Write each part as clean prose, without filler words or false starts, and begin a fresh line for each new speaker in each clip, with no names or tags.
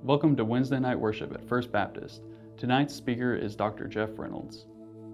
Welcome to Wednesday night worship at First Baptist. Tonight's speaker is Dr. Jeff Reynolds.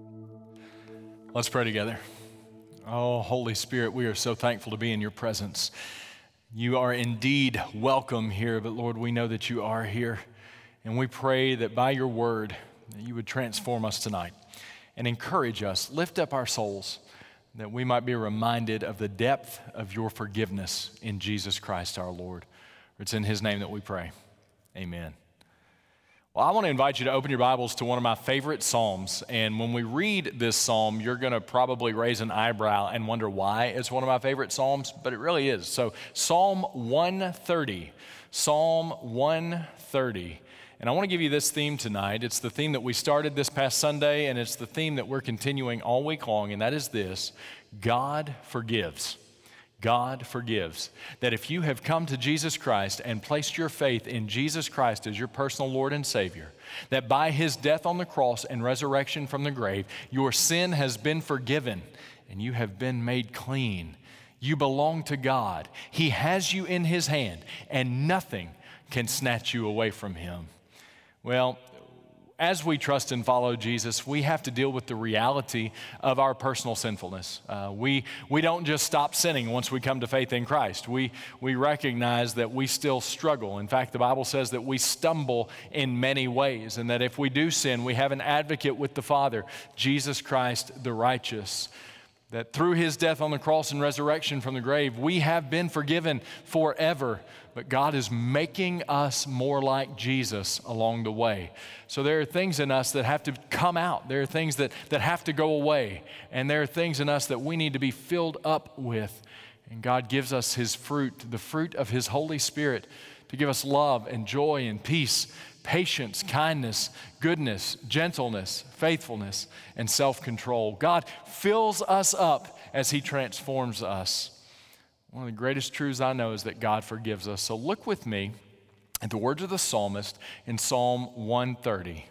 Let's pray together. Oh, Holy Spirit, we are so thankful to be in your presence. You are indeed welcome here, but Lord, we know that you are here. And we pray that by your word, that you would transform us tonight and encourage us, lift up our souls, that we might be reminded of the depth of your forgiveness in Jesus Christ our Lord. It's in his name that we pray. Amen. Well, I want to invite you to open your Bibles to one of my favorite Psalms. And when we read this Psalm, you're going to probably raise an eyebrow and wonder why it's one of my favorite Psalms, but it really is. So Psalm 130, Psalm 130. And I want to give you this theme tonight. It's the theme that we started this past Sunday, and it's the theme that we're continuing all week long, and that is this: God forgives. God forgives. That if you have come to Jesus Christ and placed your faith in Jesus Christ as your personal Lord and Savior, that by his death on the cross and resurrection from the grave, your sin has been forgiven and you have been made clean. You belong to God. He has you in his hand and nothing can snatch you away from him. Well, as we trust and follow Jesus, we have to deal with the reality of our personal sinfulness. We don't just stop sinning once we come to faith in Christ. We recognize that we still struggle. In fact, the Bible says that we stumble in many ways, and that if we do sin, we have an advocate with the Father, Jesus Christ the righteous. That through his death on the cross and resurrection from the grave, we have been forgiven forever. But God is making us more like Jesus along the way. So there are things in us that have to come out. There are things that have to go away. And there are things in us that we need to be filled up with. And God gives us his fruit, the fruit of his Holy Spirit, to give us love and joy and peace, patience, kindness, goodness, gentleness, faithfulness, and self-control. God fills us up as he transforms us. One of the greatest truths I know is that God forgives us. So look with me at the words of the psalmist in Psalm 130.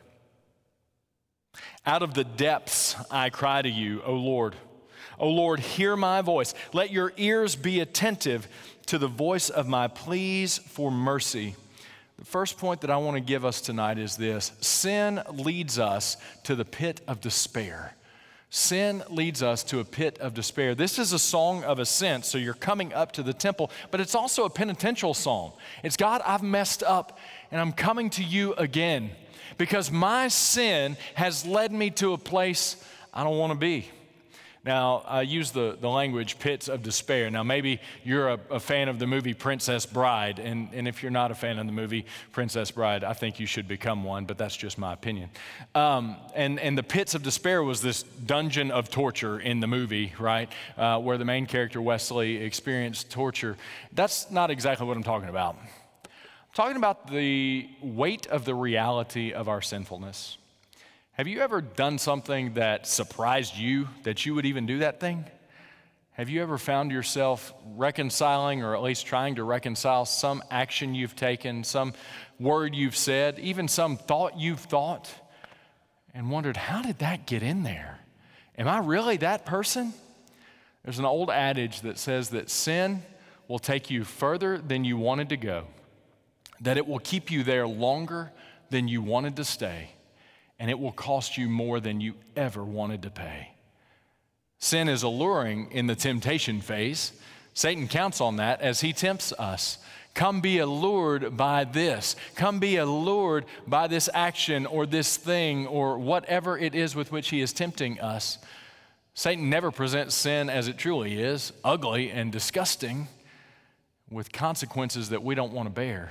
Out of the depths I cry to you, O Lord. O Lord, hear my voice. Let your ears be attentive to the voice of my pleas for mercy. The first point that I want to give us tonight is this: sin leads us to the pit of despair. Sin leads us to a pit of despair. This is a song of ascent, so you're coming up to the temple, but it's also a penitential song. It's, God, I've messed up, and I'm coming to you again because my sin has led me to a place I don't want to be. Now, I use the language pits of despair. Now, maybe you're a fan of the movie Princess Bride, and if you're not a fan of the movie Princess Bride, I think you should become one, but that's just my opinion. And the pits of despair was this dungeon of torture in the movie, right, where the main character, Wesley, experienced torture. That's not exactly what I'm talking about. I'm talking about the weight of the reality of our sinfulness. Have you ever done something that surprised you that you would even do that thing? Have you ever found yourself reconciling, or at least trying to reconcile, some action you've taken, some word you've said, even some thought you've thought, and wondered, how did that get in there? Am I really that person? There's an old adage that says that sin will take you further than you wanted to go, that it will keep you there longer than you wanted to stay, and it will cost you more than you ever wanted to pay. Sin is alluring in the temptation phase. Satan counts on that as he tempts us. Come be allured by this. Come be allured by this action or this thing or whatever it is with which he is tempting us. Satan never presents sin as it truly is, ugly and disgusting, with consequences that we don't want to bear.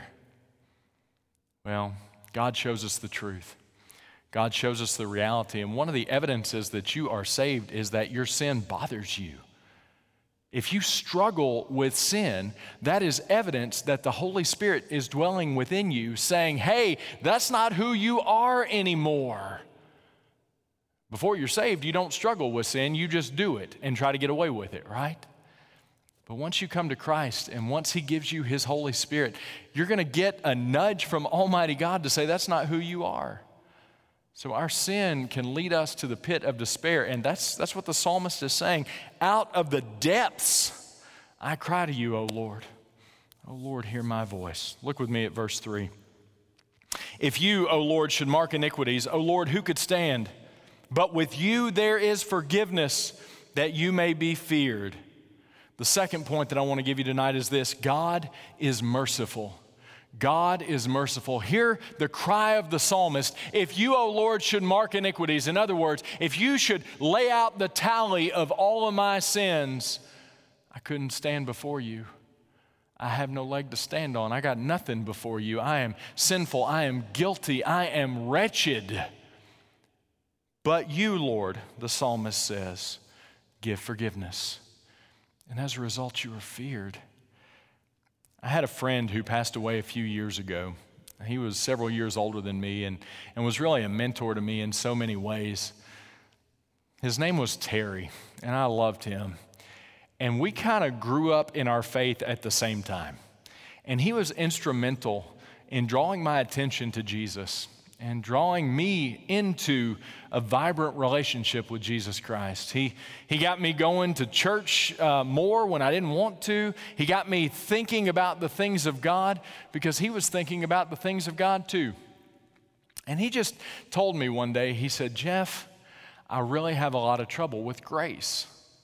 Well, God shows us the truth. God shows us the reality, and one of the evidences that you are saved is that your sin bothers you. If you struggle with sin, that is evidence that the Holy Spirit is dwelling within you, saying, hey, that's not who you are anymore. Before you're saved, you don't struggle with sin, you just do it and try to get away with it, right? But once you come to Christ and once he gives you his Holy Spirit, you're going to get a nudge from Almighty God to say, that's not who you are. So our sin can lead us to the pit of despair, and that's what the psalmist is saying. Out of the depths, I cry to you, O Lord. O Lord, hear my voice. Look with me at verse 3. If you, O Lord, should mark iniquities, O Lord, who could stand? But with you there is forgiveness, that you may be feared. The second point that I want to give you tonight is this: God is merciful. God is merciful. Hear the cry of the psalmist. If you, O Lord, should mark iniquities, in other words, if you should lay out the tally of all of my sins, I couldn't stand before you. I have no leg to stand on. I got nothing before you. I am sinful. I am guilty. I am wretched. But you, Lord, the psalmist says, give forgiveness. And as a result, you are feared. I had a friend who passed away a few years ago. He was several years older than me and was really a mentor to me in so many ways. His name was Terry, and I loved him. And we kind of grew up in our faith at the same time. And he was instrumental in drawing my attention to Jesus and drawing me into a vibrant relationship with Jesus Christ. He got me going to church more when I didn't want to. He got me thinking about the things of God because he was thinking about the things of God too. And he just told me one day, he said, Jeff, I really have a lot of trouble with grace.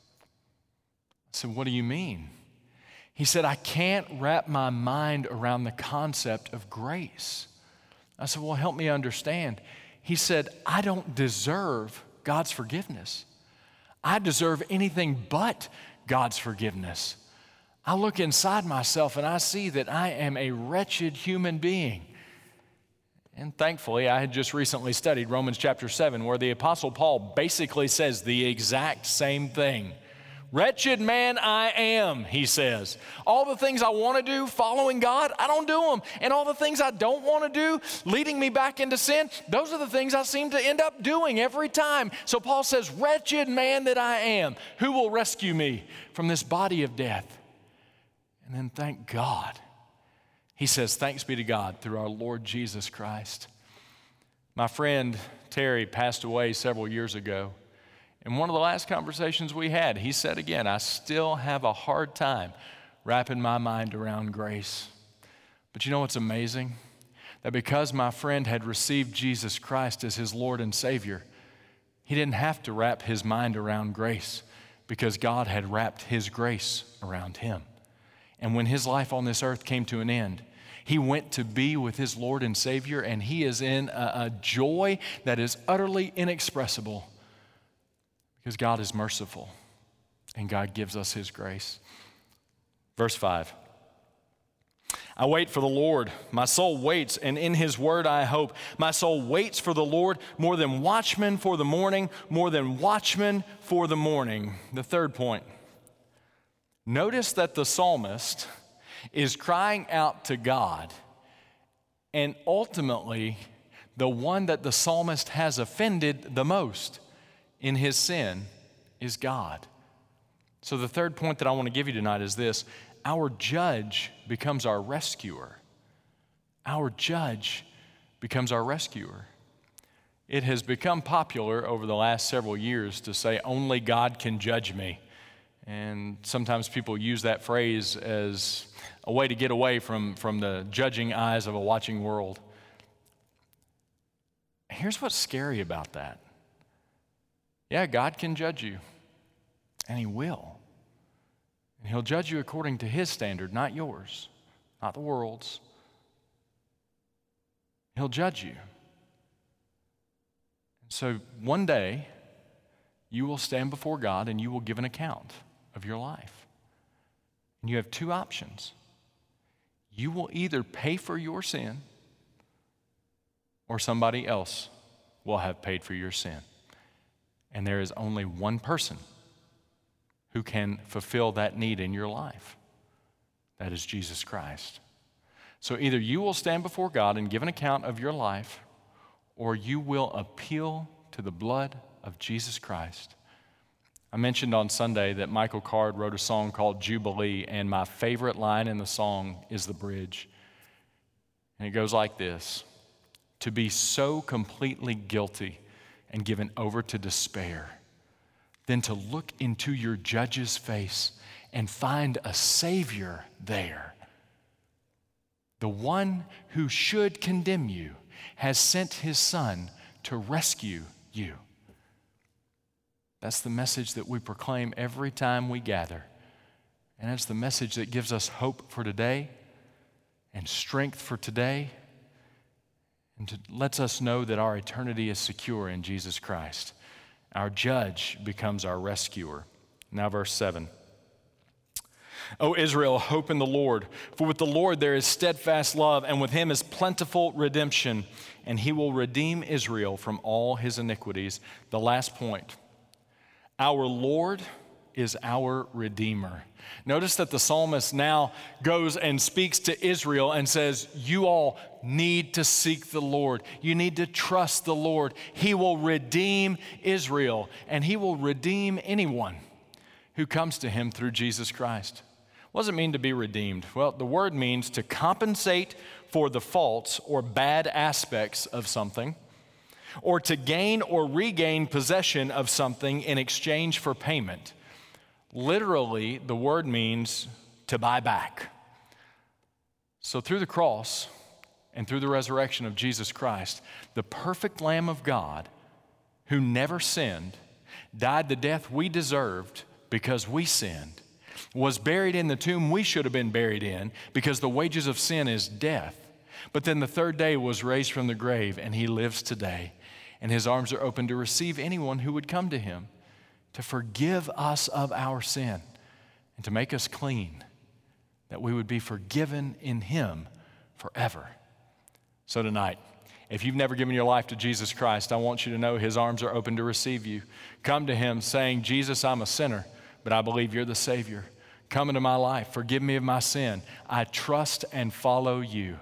I said, what do you mean? He said, I can't wrap my mind around the concept of grace. I said, well, help me understand. He said, I don't deserve God's forgiveness. I deserve anything but God's forgiveness. I look inside myself and I see that I am a wretched human being. And thankfully, I had just recently studied Romans chapter 7, where the Apostle Paul basically says the exact same thing. Wretched man I am, he says. All the things I want to do following God, I don't do them. And all the things I don't want to do, leading me back into sin, those are the things I seem to end up doing every time. So Paul says, wretched man that I am, who will rescue me from this body of death? And then thank God. He says, thanks be to God through our Lord Jesus Christ. My friend Terry passed away several years ago. And one of the last conversations we had, he said again, I still have a hard time wrapping my mind around grace. But you know what's amazing? That because my friend had received Jesus Christ as his Lord and Savior, he didn't have to wrap his mind around grace because God had wrapped his grace around him. And when his life on this earth came to an end, he went to be with his Lord and Savior, and he is in a joy that is utterly inexpressible. Because God is merciful and God gives us his grace. Verse 5. I wait for the Lord. My soul waits, and in his word I hope. My soul waits for the Lord more than watchmen for the morning, more than watchmen for the morning. The third point. Notice that the psalmist is crying out to God, and ultimately the one that the psalmist has offended the most in his sin is God. So the third point that I want to give you tonight is this: our judge becomes our rescuer. Our judge becomes our rescuer. It has become popular over the last several years to say only God can judge me. And sometimes people use that phrase as a way to get away from the judging eyes of a watching world. Here's what's scary about that. Yeah, God can judge you, and he will. And he'll judge you according to his standard, not yours, not the world's. He'll judge you. And so one day, you will stand before God and you will give an account of your life. And you have two options. You will either pay for your sin, or somebody else will have paid for your sin. And there is only one person who can fulfill that need in your life. That is Jesus Christ. So either you will stand before God and give an account of your life, or you will appeal to the blood of Jesus Christ. I mentioned on Sunday that Michael Card wrote a song called Jubilee, and my favorite line in the song is the bridge. And it goes like this: to be so completely guilty and given over to despair, than to look into your judge's face and find a Savior there. The one who should condemn you has sent his Son to rescue you. That's the message that we proclaim every time we gather. And it's the message that gives us hope for today and strength for today, and lets us know that our eternity is secure in Jesus Christ. Our judge becomes our rescuer. Now verse 7. O Israel, hope in the Lord, for with the Lord there is steadfast love, and with him is plentiful redemption, and he will redeem Israel from all his iniquities. The last point. Our Lord is our Redeemer. Notice that the psalmist now goes and speaks to Israel and says, you all need to seek the Lord. You need to trust the Lord. He will redeem Israel, and he will redeem anyone who comes to him through Jesus Christ. What does it mean to be redeemed? Well, the word means to compensate for the faults or bad aspects of something, or to gain or regain possession of something in exchange for payment. Literally, the word means to buy back. So through the cross and through the resurrection of Jesus Christ, the perfect Lamb of God, who never sinned, died the death we deserved because we sinned, was buried in the tomb we should have been buried in because the wages of sin is death. But then the third day was raised from the grave, and he lives today, and his arms are open to receive anyone who would come to him, to forgive us of our sin and to make us clean, that we would be forgiven in him forever. So tonight, if you've never given your life to Jesus Christ, I want you to know his arms are open to receive you. Come to him saying, Jesus, I'm a sinner, but I believe you're the Savior. Come into my life. Forgive me of my sin. I trust and follow you.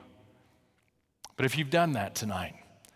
But if you've done that tonight,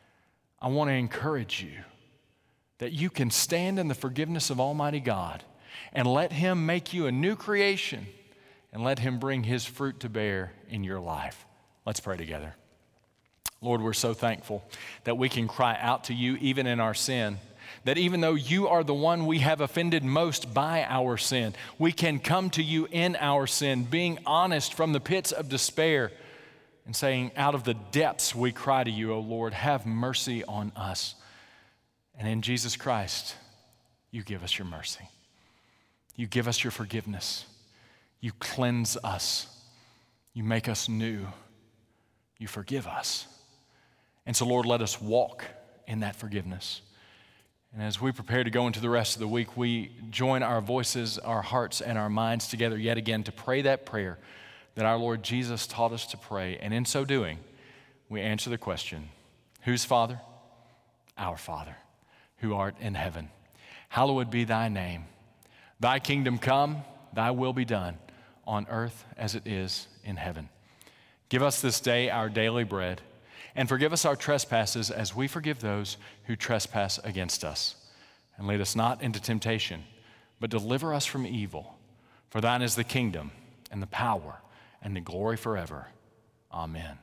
I want to encourage you that you can stand in the forgiveness of Almighty God and let him make you a new creation and let him bring his fruit to bear in your life. Let's pray together. Lord, we're so thankful that we can cry out to you even in our sin, that even though you are the one we have offended most by our sin, we can come to you in our sin, being honest from the pits of despair and saying, out of the depths we cry to you, O Lord, have mercy on us. And in Jesus Christ, you give us your mercy. You give us your forgiveness. You cleanse us. You make us new. You forgive us. And so, Lord, let us walk in that forgiveness. And as we prepare to go into the rest of the week, we join our voices, our hearts, and our minds together yet again to pray that prayer that our Lord Jesus taught us to pray. And in so doing, we answer the question, whose Father? Our Father, who art in heaven. Hallowed be thy name. Thy kingdom come, thy will be done, on earth as it is in heaven. Give us this day our daily bread, and forgive us our trespasses as we forgive those who trespass against us. And lead us not into temptation, but deliver us from evil. For thine is the kingdom, and the power, and the glory forever. Amen.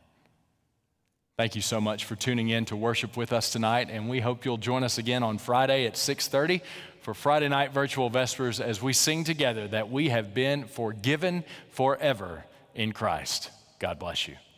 Thank you so much for tuning in to worship with us tonight, and we hope you'll join us again on Friday at 6:30 for Friday Night Virtual Vespers as we sing together that we have been forgiven forever in Christ. God bless you.